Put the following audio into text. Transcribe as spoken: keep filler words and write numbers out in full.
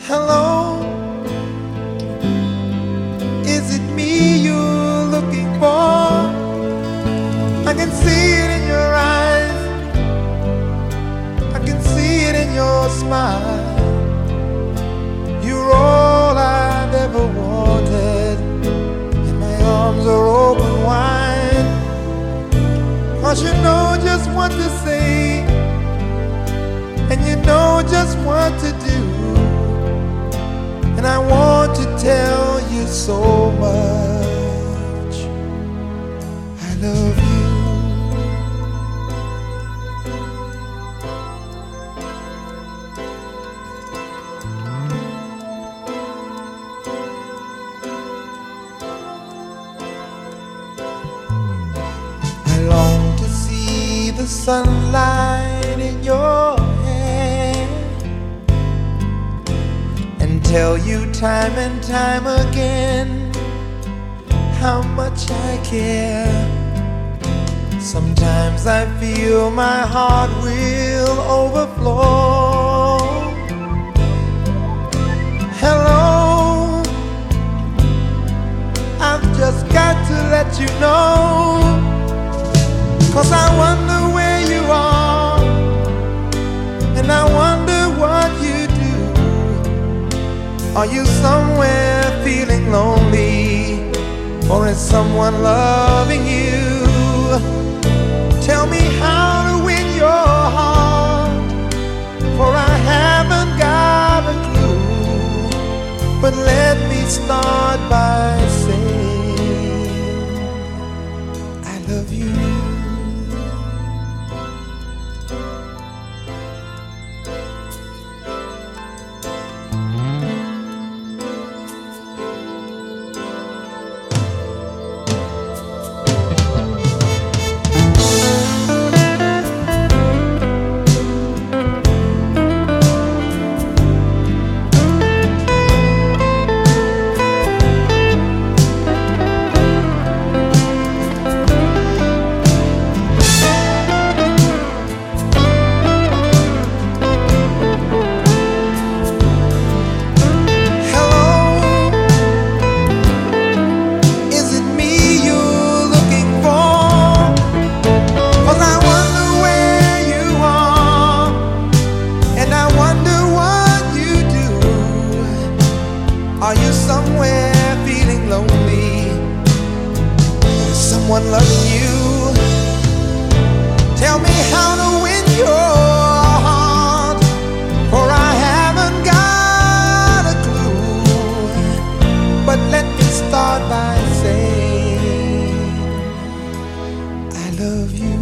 Hello, is it me you're looking for? I can see it in your eyes, I can see it in your smile. You're all I've ever wanted, and my arms are open wide. 'Cause you know just what to say, and you know just what to do. And I want to tell you so much, I love you. I long to see the sunlight in your tell you time and time again how much I care. Sometimes I feel my heart will overflow. Hello, I've just got to let you know, 'cause I wonder where you are, and I wonder what you do. Are you somewhere feeling lonely, or is someone loving you? Tell me how to win your heart, for I haven't got a clue. But let me start by saying I love you. Are you somewhere feeling lonely? Is someone loving you? Tell me how to win your heart, for I haven't got a clue. But let me start by saying I love you.